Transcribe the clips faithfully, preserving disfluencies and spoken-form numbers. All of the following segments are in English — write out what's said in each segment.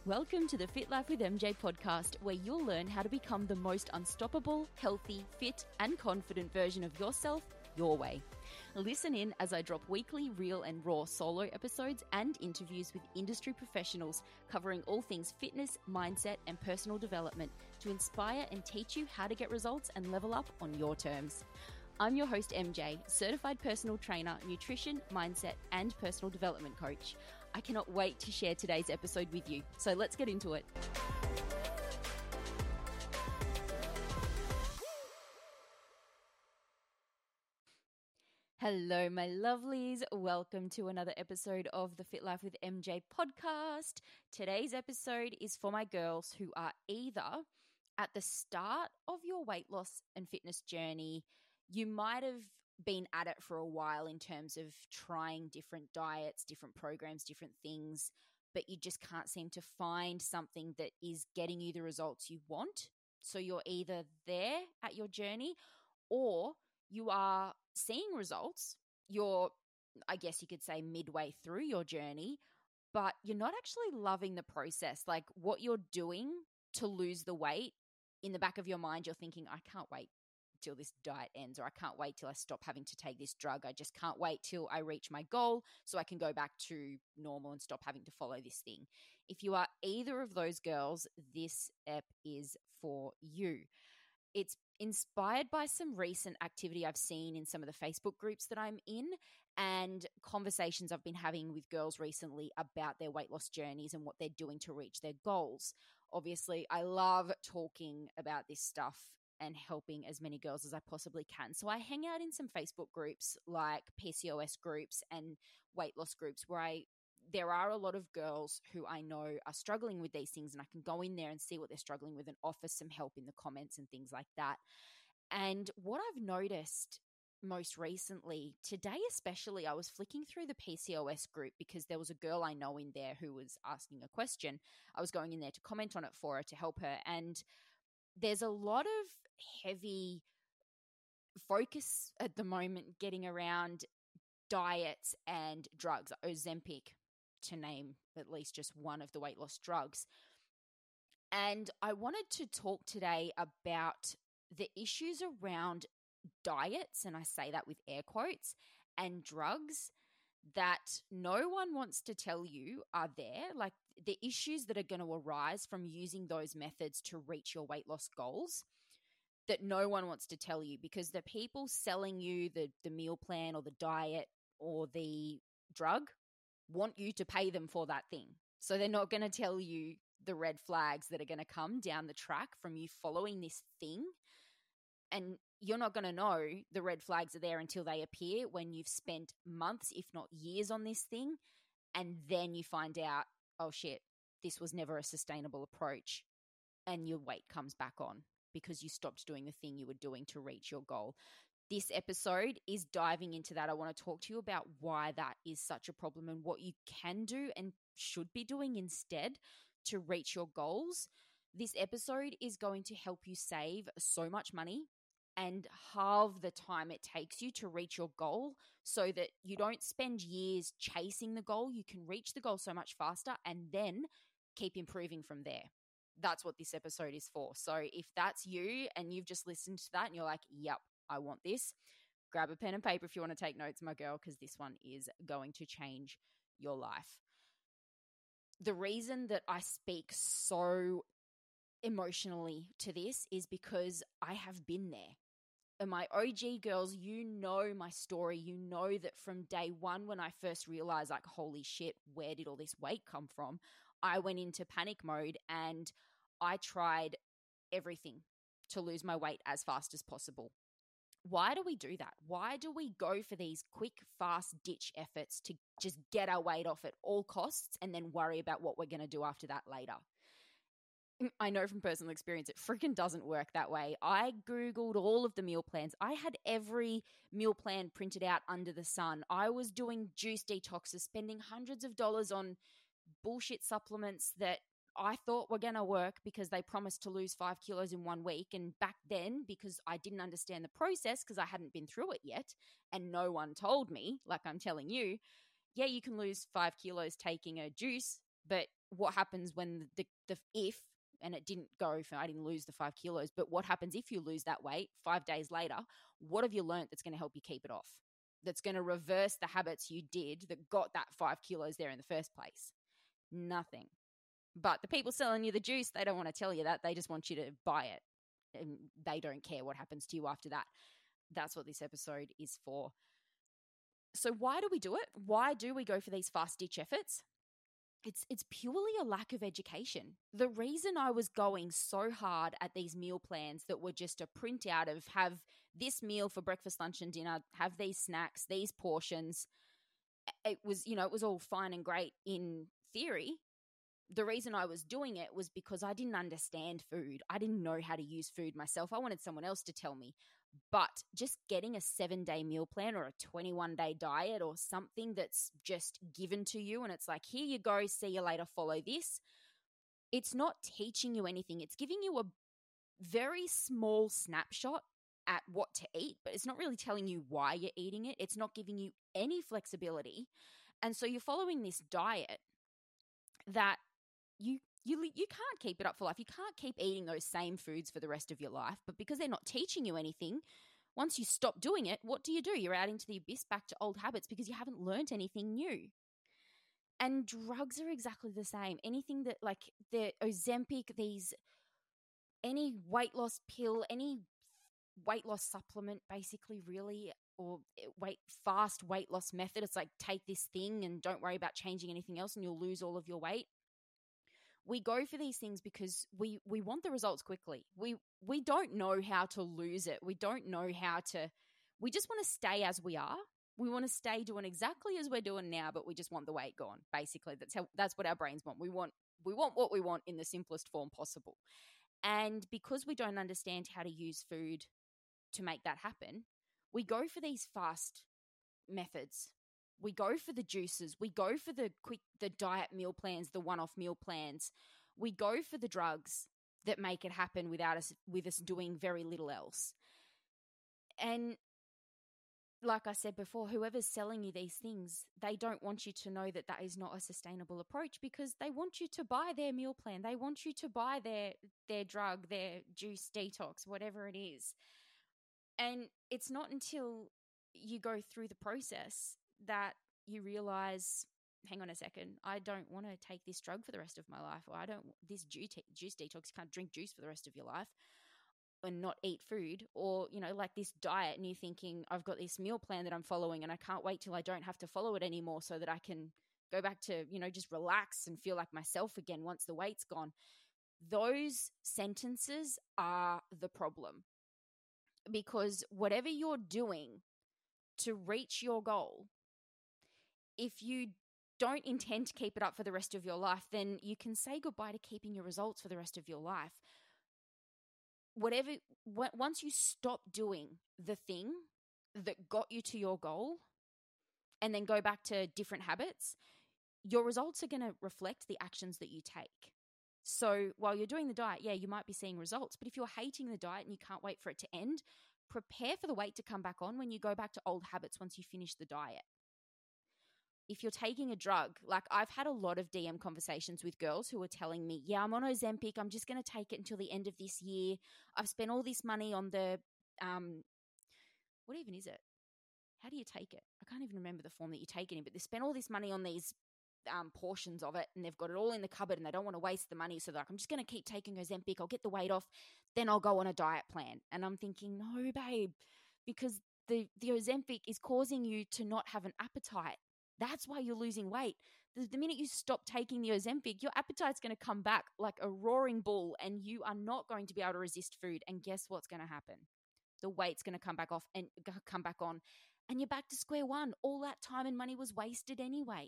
Welcome to the Fit Life with M J podcast, where you'll learn how to become the most unstoppable, healthy, fit, and confident version of yourself your way. Listen in as I drop weekly real and raw solo episodes and interviews with industry professionals covering all things fitness, mindset, and personal development to inspire and teach you how to get results and level up on your terms. I'm your host, M J, certified personal trainer, nutrition, mindset, and personal development coach. I cannot wait to share today's episode with you. So let's get into it. Hello, my lovelies. Welcome to another episode of the Fit Life with M J podcast. Today's episode is for my girls who are either at the start of your weight loss and fitness journey. You might have been at it for a while in terms of trying different diets, different programs, different things, but you just can't seem to find something that is getting you the results you want. So you're either there at your journey or you are seeing results. You're, I guess you could say, midway through your journey, but you're not actually loving the process. Like what you're doing to lose the weight, in the back of your mind, you're thinking, I can't wait till this diet ends, or I can't wait till I stop having to take this drug. I just can't wait till I reach my goal so I can go back to normal and stop having to follow this thing. If you are either of those girls, this ep is for you. It's inspired by some recent activity I've seen in some of the Facebook groups that I'm in and conversations I've been having with girls recently about their weight loss journeys and what they're doing to reach their goals. Obviously, I love talking about this stuff and helping as many girls as I possibly can. So I hang out in some Facebook groups like P C O S groups and weight loss groups where I there are a lot of girls who I know are struggling with these things, and I can go in there and see what they're struggling with and offer some help in the comments and things like that. And what I've noticed most recently, today especially, I was flicking through the P C O S group because there was a girl I know in there who was asking a question. I was going in there to comment on it for her to help her, and there's a lot of heavy focus at the moment getting around diets and drugs, Ozempic, to name at least just one of the weight loss drugs. And I wanted to talk today about the issues around diets, and I say that with air quotes, and drugs that no one wants to tell you are there, like the issues that are going to arise from using those methods to reach your weight loss goals that no one wants to tell you, because the people selling you the, the meal plan or the diet or the drug want you to pay them for that thing. So they're not going to tell you the red flags that are going to come down the track from you following this thing. And you're not going to know the red flags are there until they appear when you've spent months, if not years, on this thing. And then you find out, oh shit, this was never a sustainable approach. And your weight comes back on because you stopped doing the thing you were doing to reach your goal. This episode is diving into that. I want to talk to you about why that is such a problem and what you can do and should be doing instead to reach your goals. This episode is going to help you save so much money and halve the time it takes you to reach your goal so that you don't spend years chasing the goal. You can reach the goal so much faster and then keep improving from there. That's what this episode is for. So if that's you and you've just listened to that and you're like, yep, I want this, grab a pen and paper if you want to take notes, my girl, because this one is going to change your life. The reason that I speak so emotionally to this is because I have been there. And my O G girls, you know my story. You know that from day one when I first realized, like, holy shit, where did all this weight come from? I went into panic mode and I tried everything to lose my weight as fast as possible. Why do we do that? Why do we go for these quick, fast ditch efforts to just get our weight off at all costs and then worry about what we're going to do after that later? I know from personal experience, it freaking doesn't work that way. I Googled all of the meal plans. I had every meal plan printed out under the sun. I was doing juice detoxes, spending hundreds of dollars on bullshit supplements that I thought were going to work because they promised to lose five kilos in one week. And back then, because I didn't understand the process, because I hadn't been through it yet, and no one told me, like I'm telling you, yeah, you can lose five kilos taking a juice, but what happens when the, the if, and it didn't go for, I didn't lose the five kilos, but what happens if you lose that weight five days later? What have you learned that's going to help you keep it off? That's going to reverse the habits you did that got that five kilos there in the first place? Nothing. But the people selling you the juice, they don't want to tell you that. They just want you to buy it. And they don't care what happens to you after that. That's what this episode is for. So why do we do it? Why do we go for these fast ditch efforts? It's it's purely a lack of education. The reason I was going so hard at these meal plans that were just a printout of have this meal for breakfast, lunch, and dinner, have these snacks, these portions, it was, you know, it was all fine and great in theory. The reason I was doing it was because I didn't understand food. I didn't know how to use food myself. I wanted someone else to tell me. But just getting a seven-day meal plan or a twenty-one-day diet or something that's just given to you and it's like, here you go, see you later, follow this. It's not teaching you anything. It's giving you a very small snapshot at what to eat, but it's not really telling you why you're eating it. It's not giving you any flexibility. And so you're following this diet that you you you can't keep it up for life. You can't keep eating those same foods for the rest of your life. But because they're not teaching you anything, once you stop doing it, what do you do? You're out into the abyss, back to old habits because you haven't learned anything new. And drugs are exactly the same. Anything that, like the Ozempic, these, any weight loss pill, any weight loss supplement, basically, really, or weight fast weight loss method. It's like, take this thing and don't worry about changing anything else and you'll lose all of your weight. We go for these things because we, we want the results quickly. We we don't know how to lose it. We don't know how to, we just want to stay as we are. We want to stay doing exactly as we're doing now, but we just want the weight gone. Basically, that's how, that's what our brains want. We want we want what we want in the simplest form possible. And because we don't understand how to use food to make that happen, we go for these fast methods. We go for the juices. We go for the quick, the diet meal plans, the one-off meal plans. We go for the drugs that make it happen without us, with us doing very little else. And like I said before, whoever's selling you these things, they don't want you to know that that is not a sustainable approach because they want you to buy their meal plan. They want you to buy their their drug, their juice detox, whatever it is. And it's not until you go through the process that you realize, hang on a second, I don't want to take this drug for the rest of my life, or I don't, this juice, juice detox, you can't drink juice for the rest of your life and not eat food, or, you know, like this diet, and you're thinking, I've got this meal plan that I'm following and I can't wait till I don't have to follow it anymore so that I can go back to, you know, just relax and feel like myself again once the weight's gone. Those sentences are the problem, because whatever you're doing to reach your goal, if you don't intend to keep it up for the rest of your life, then you can say goodbye to keeping your results for the rest of your life. Whatever, once you stop doing the thing that got you to your goal and then go back to different habits, your results are going to reflect the actions that you take. So while you're doing the diet, yeah, you might be seeing results, but if you're hating the diet and you can't wait for it to end, prepare for the weight to come back on when you go back to old habits once you finish the diet. If you're taking a drug, like I've had a lot of D M conversations with girls who are telling me, yeah, I'm on Ozempic. I'm just going to take it until the end of this year. I've spent all this money on the, um, what even is it? How do you take it? I can't even remember the form that you take it in, but they spent all this money on these um, portions of it and they've got it all in the cupboard and they don't want to waste the money. So they're like, I'm just going to keep taking Ozempic. I'll get the weight off. Then I'll go on a diet plan. And I'm thinking, no, babe, because the, the Ozempic is causing you to not have an appetite. That's why you're losing weight. The, the minute you stop taking the Ozempic, your appetite's going to come back like a roaring bull and you are not going to be able to resist food. And guess what's going to happen? The weight's going to come back off and come back on and you're back to square one. All that time and money was wasted anyway.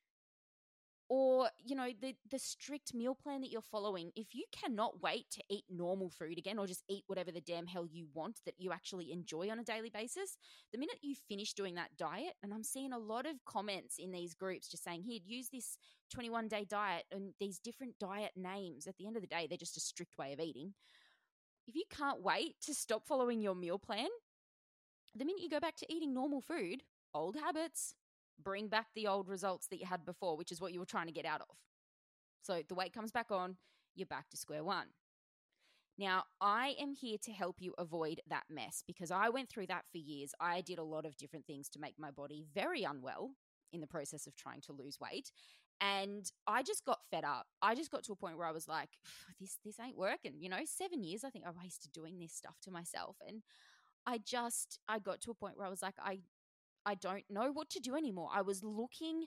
Or, you know, the, the strict meal plan that you're following, if you cannot wait to eat normal food again or just eat whatever the damn hell you want that you actually enjoy on a daily basis, the minute you finish doing that diet, and I'm seeing a lot of comments in these groups just saying, here, use this twenty-one day diet and these different diet names. At the end of the day, they're just a strict way of eating. If you can't wait to stop following your meal plan, the minute you go back to eating normal food, old habits, bring back the old results that you had before, which is what you were trying to get out of. So the weight comes back on, you're back to square one. Now, I am here to help you avoid that mess because I went through that for years. I did a lot of different things to make my body very unwell in the process of trying to lose weight. And I just got fed up. I just got to a point where I was like, this this ain't working. You know, seven years I think I wasted doing this stuff to myself. And I just, I got to a point where I was like, I, I don't know what to do anymore. I was looking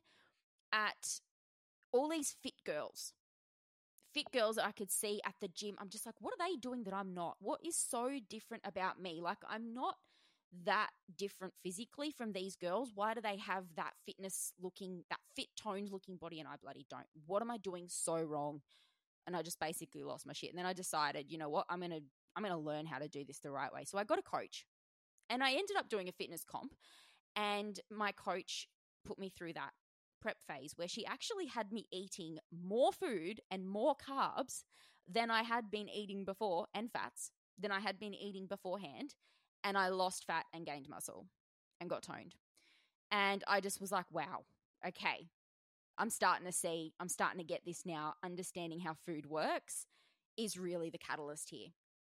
at all these fit girls, fit girls that I could see at the gym. I'm just like, what are they doing that I'm not? What is so different about me? Like, I'm not that different physically from these girls. Why do they have that fitness looking, that fit toned looking body and I bloody don't? What am I doing so wrong? And I just basically lost my shit. And then I decided, you know what, I'm going to, I'm going to learn how to do this the right way. So I got a coach and I ended up doing a fitness comp, and my coach put me through that prep phase where she actually had me eating more food and more carbs than I had been eating before, and fats than I had been eating beforehand. And I lost fat and gained muscle and got toned. And I just was like, wow, okay, I'm starting to see, I'm starting to get this now. Understanding how food works is really the catalyst here.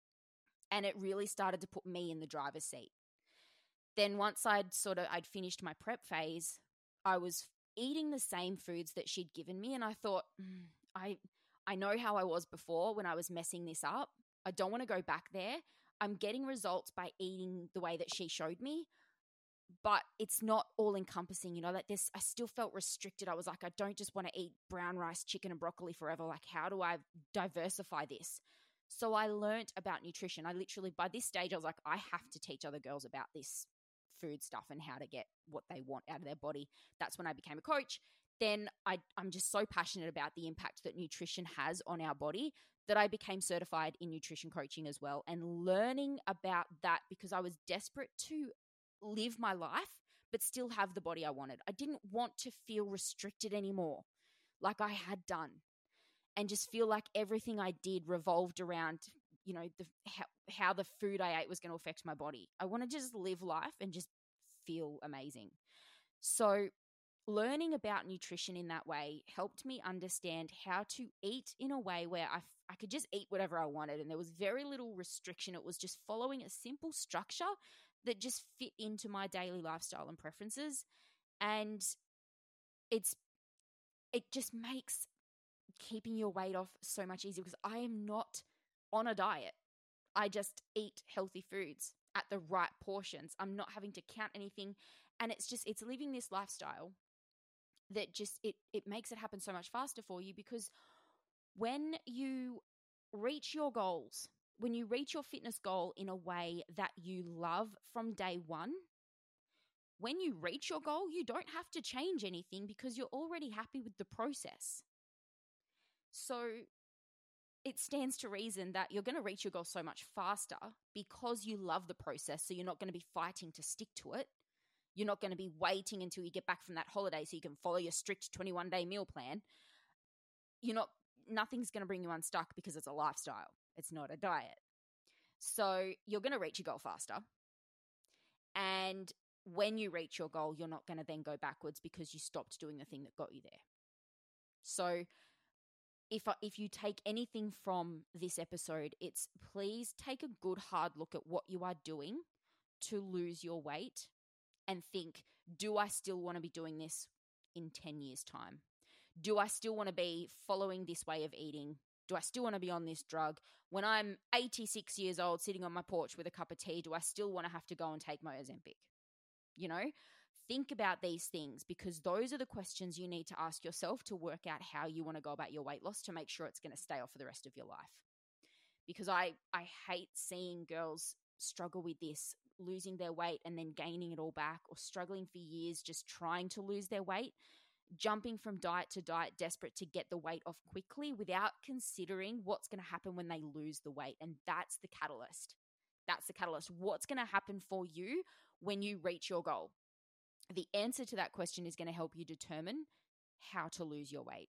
And it really started to put me in the driver's seat. Then once I'd sort of, I'd finished my prep phase, I was eating the same foods that she'd given me. And I thought, mm, I, I know how I was before when I was messing this up. I don't want to go back there. I'm getting results by eating the way that she showed me, but it's not all encompassing, you know, like this, I still felt restricted. I was like, I don't just want to eat brown rice, chicken and broccoli forever. Like, how do I diversify this? So I learned about nutrition. I literally, by this stage, I was like, I have to teach other girls about this food stuff and how to get what they want out of their body. That's when I became a coach. Then I, I'm just so passionate about the impact that nutrition has on our body that I became certified in nutrition coaching as well, and learning about that because I was desperate to live my life but still have the body I wanted. I didn't want to feel restricted anymore like I had done, and just feel like everything I did revolved around, you know, the how, how the food I ate was going to affect my body. I want to just live life and just feel amazing. So learning about nutrition in that way helped me understand how to eat in a way where I, I could just eat whatever I wanted, and there was very little restriction. It was just following a simple structure that just fit into my daily lifestyle and preferences. And it's it just makes keeping your weight off so much easier because I am not on a diet. I just eat healthy foods at the right portions. I'm not having to count anything. And it's just, it's living this lifestyle that just, it, it makes it happen so much faster for you, because when you reach your goals, when you reach your fitness goal in a way that you love from day one, when you reach your goal, you don't have to change anything because you're already happy with the process. So it stands to reason that you're going to reach your goal so much faster because you love the process. So you're not going to be fighting to stick to it. You're not going to be waiting until you get back from that holiday so you can follow your strict twenty-one day meal plan. You're not, nothing's going to bring you unstuck because it's a lifestyle. It's not a diet. So you're going to reach your goal faster. And when you reach your goal, you're not going to then go backwards because you stopped doing the thing that got you there. So if if you take anything from this episode, it's please take a good hard look at what you are doing to lose your weight and think, do I still want to be doing this in ten years' time? Do I still want to be following this way of eating? Do I still want to be on this drug? When I'm eighty-six years old sitting on my porch with a cup of tea, do I still want to have to go and take my Ozempic? You know, think about these things, because those are the questions you need to ask yourself to work out how you want to go about your weight loss to make sure it's going to stay off for the rest of your life. Because I, I hate seeing girls struggle with this, losing their weight and then gaining it all back, or struggling for years just trying to lose their weight, jumping from diet to diet, desperate to get the weight off quickly without considering what's going to happen when they lose the weight. And that's the catalyst. That's the catalyst. What's going to happen for you when you reach your goal? The answer to that question is going to help you determine how to lose your weight.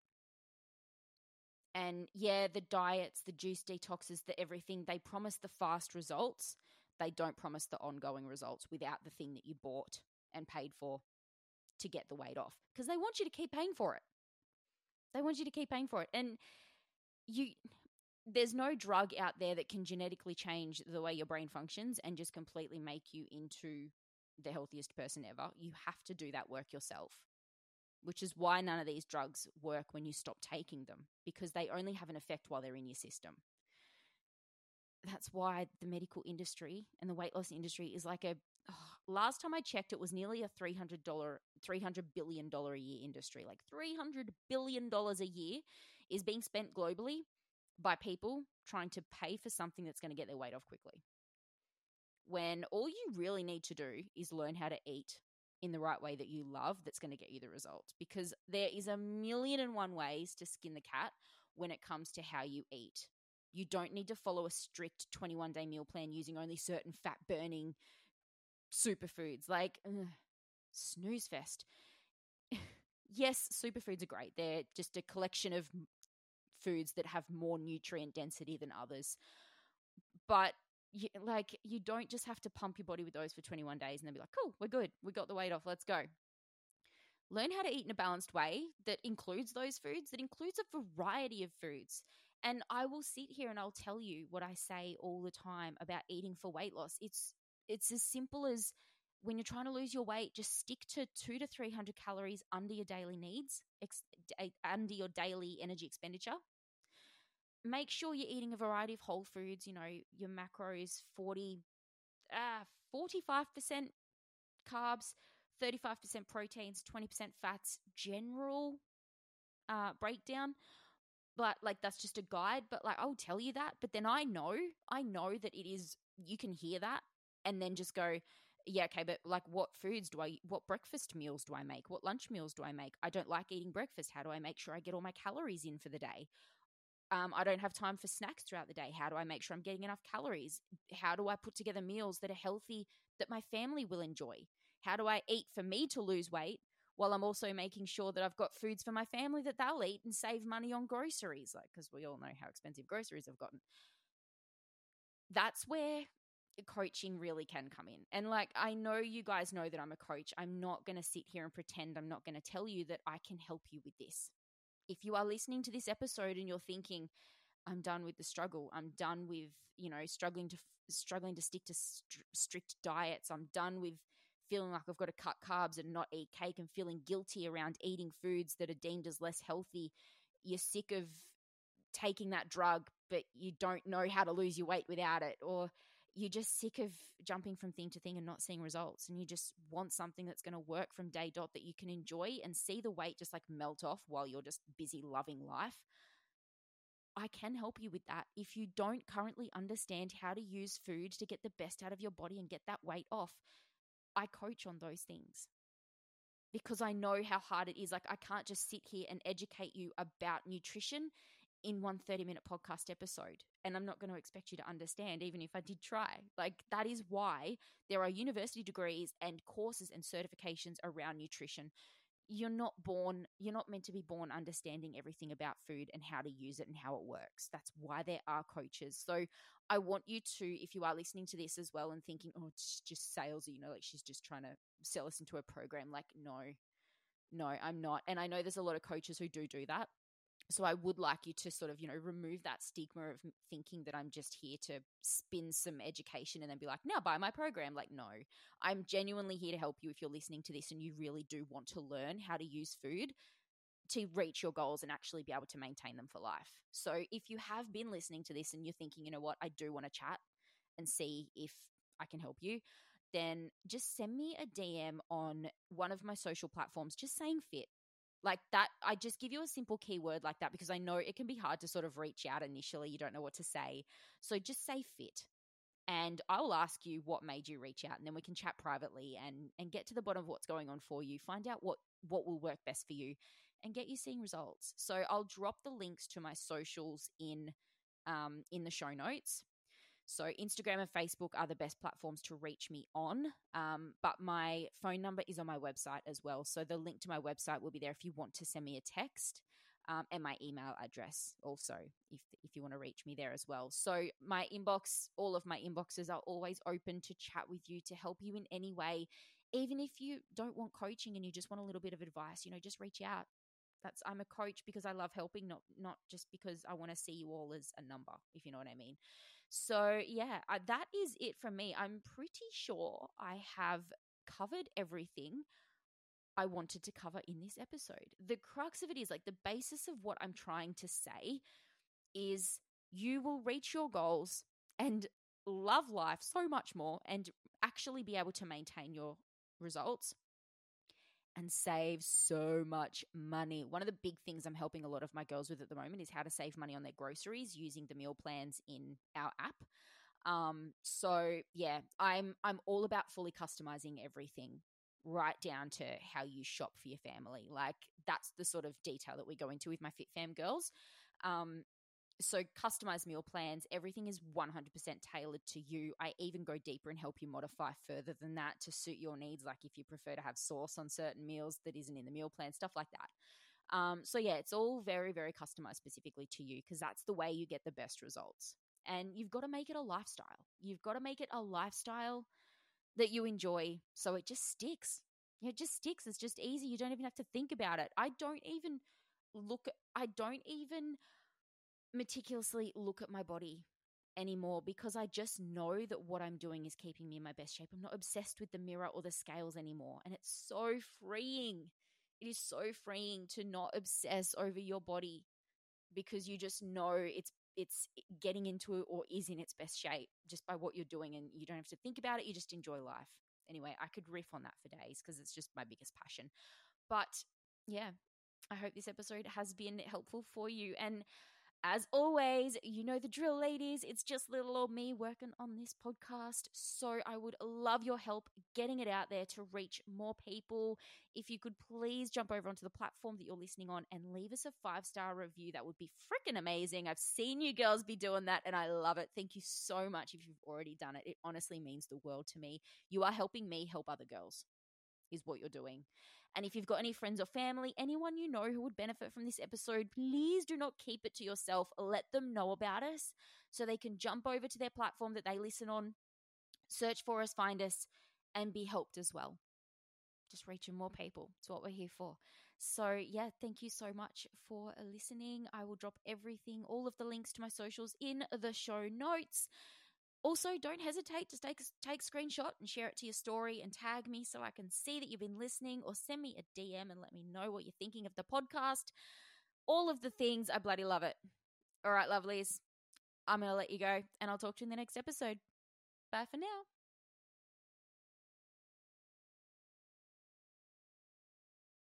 And yeah, the diets, the juice detoxes, the everything, they promise the fast results. They don't promise the ongoing results without the thing that you bought and paid for to get the weight off, because they want you to keep paying for it. They want you to keep paying for it. And you there's no drug out there that can genetically change the way your brain functions and just completely make you into the healthiest person ever. You have to do that work yourself, which is why none of these drugs work when you stop taking them, because they only have an effect while they're in your system. That's why the medical industry and the weight loss industry is like a oh, last time I checked, it was nearly a three hundred dollars three hundred billion dollars a year industry. Like three hundred billion dollars a year is being spent globally by people trying to pay for something that's going to get their weight off quickly, when all you really need to do is learn how to eat in the right way that you love, that's going to get you the results. Because there is a million and one ways to skin the cat when it comes to how you eat. You don't need to follow a strict twenty-one day meal plan using only certain fat burning superfoods. Like, ugh, snooze fest. Yes, superfoods are great. They're just a collection of foods that have more nutrient density than others. But you, like, you don't just have to pump your body with those for twenty-one days and then be like, cool, we're good. We got the weight off. Let's go. Learn how to eat in a balanced way that includes those foods, that includes a variety of foods. And I will sit here and I'll tell you what I say all the time about eating for weight loss. It's it's as simple as, when you're trying to lose your weight, just stick to two to three hundred calories under your daily needs, ex- under your daily energy expenditure. Make sure you're eating a variety of whole foods. You know, your macros, forty, uh, forty-five percent carbs, thirty-five percent proteins, twenty percent fats, general uh, breakdown. But like, that's just a guide. But like, I'll tell you that. But then I know, I know that it is, you can hear that and then just go, yeah, okay, but like, what foods do I, what breakfast meals do I make? What lunch meals do I make? I don't like eating breakfast. How do I make sure I get all my calories in for the day? Um, I don't have time for snacks throughout the day. How do I make sure I'm getting enough calories? How do I put together meals that are healthy, that my family will enjoy? How do I eat for me to lose weight while I'm also making sure that I've got foods for my family that they'll eat and save money on groceries? Like, because we all know how expensive groceries have gotten. That's where coaching really can come in. And like, I know you guys know that I'm a coach. I'm not going to sit here and pretend. I'm not going to tell you that I can help you with this. If you are listening to this episode and you're thinking, I'm done with the struggle, I'm done with, you know, struggling to struggling to stick to st- strict diets, I'm done with feeling like I've got to cut carbs and not eat cake, and feeling guilty around eating foods that are deemed as less healthy, you're sick of taking that drug, but you don't know how to lose your weight without it, or you're just sick of jumping from thing to thing and not seeing results, and you just want something that's going to work from day dot, that you can enjoy and see the weight just like melt off while you're just busy loving life, I can help you with that. If you don't currently understand how to use food to get the best out of your body and get that weight off, I coach on those things, because I know how hard it is. Like, I can't just sit here and educate you about nutrition in one thirty minute podcast episode. And I'm not going to expect you to understand, even if I did try. Like, that is why there are university degrees and courses and certifications around nutrition. You're not born, you're not meant to be born understanding everything about food and how to use it and how it works. That's why there are coaches. So I want you to, if you are listening to this as well and thinking, oh, it's just salesy, you know, like she's just trying to sell us into a program. Like, no, no, I'm not. And I know there's a lot of coaches who do do that. So I would like you to sort of, you know, remove that stigma of thinking that I'm just here to spin some education and then be like, now buy my program. Like, no, I'm genuinely here to help you if you're listening to this and you really do want to learn how to use food to reach your goals and actually be able to maintain them for life. So if you have been listening to this and you're thinking, you know what, I do want to chat and see if I can help you, then just send me a D M on one of my social platforms, just saying fit. Like that, I just give you a simple keyword like that, because I know it can be hard to sort of reach out initially. You don't know what to say. So just say fit. And I'll ask you what made you reach out, and then we can chat privately and and get to the bottom of what's going on for you, find out what what will work best for you, and get you seeing results. So I'll drop the links to my socials in um, in the show notes. So Instagram and Facebook are the best platforms to reach me on. Um, but my phone number is on my website as well. So the link to my website will be there if you want to send me a text, um, and my email address also, if if you want to reach me there as well. So my inbox, all of my inboxes are always open to chat with you, to help you in any way. Even if you don't want coaching and you just want a little bit of advice, you know, just reach out. That's I'm a coach because I love helping, not not just because I want to see you all as a number, if you know what I mean. So yeah, I, that is it from me. I'm pretty sure I have covered everything I wanted to cover in this episode. The crux of it is like the basis of what I'm trying to say is you will reach your goals and love life so much more and actually be able to maintain your results and save so much money. One of the big things I'm helping a lot of my girls with at the moment is how to save money on their groceries using the meal plans in our app. Um, so yeah, I'm I'm all about fully customizing everything right down to how you shop for your family. Like that's the sort of detail that we go into with my Fit Fam girls. Um, so customized meal plans, everything is one hundred percent tailored to you. I even go deeper and help you modify further than that to suit your needs, like if you prefer to have sauce on certain meals that isn't in the meal plan, stuff like that. Um, so yeah, it's all very, very customized specifically to you because that's the way you get the best results. And you've got to make it a lifestyle. You've got to make it a lifestyle that you enjoy so it just sticks. It just sticks. It's just easy. You don't even have to think about it. I don't even look, I don't even meticulously look at my body anymore because I just know that what I'm doing is keeping me in my best shape. I'm not obsessed with the mirror or the scales anymore. And it's so freeing. It is so freeing to not obsess over your body because you just know it's it's getting into it or is in its best shape just by what you're doing, and you don't have to think about it. You just enjoy life. Anyway, I could riff on that for days because it's just my biggest passion. But yeah, I hope this episode has been helpful for you. And as always, you know the drill, ladies. It's just little old me working on this podcast. So I would love your help getting it out there to reach more people. If you could please jump over onto the platform that you're listening on and leave us a five-star review, that would be freaking amazing. I've seen you girls be doing that and I love it. Thank you so much if you've already done it. It honestly means the world to me. You are helping me help other girls, is what you're doing. And if you've got any friends or family, anyone you know who would benefit from this episode, please do not keep it to yourself. Let them know about us so they can jump over to their platform that they listen on, search for us, find us, and be helped as well. Just reaching more people. It's what we're here for. So yeah, thank you so much for listening. I will drop everything, all of the links to my socials in the show notes. Also, don't hesitate to take, take a screenshot and share it to your story and tag me so I can see that you've been listening, or send me a D M and let me know what you're thinking of the podcast. All of the things, I bloody love it. All right, lovelies, I'm going to let you go and I'll talk to you in the next episode. Bye for now.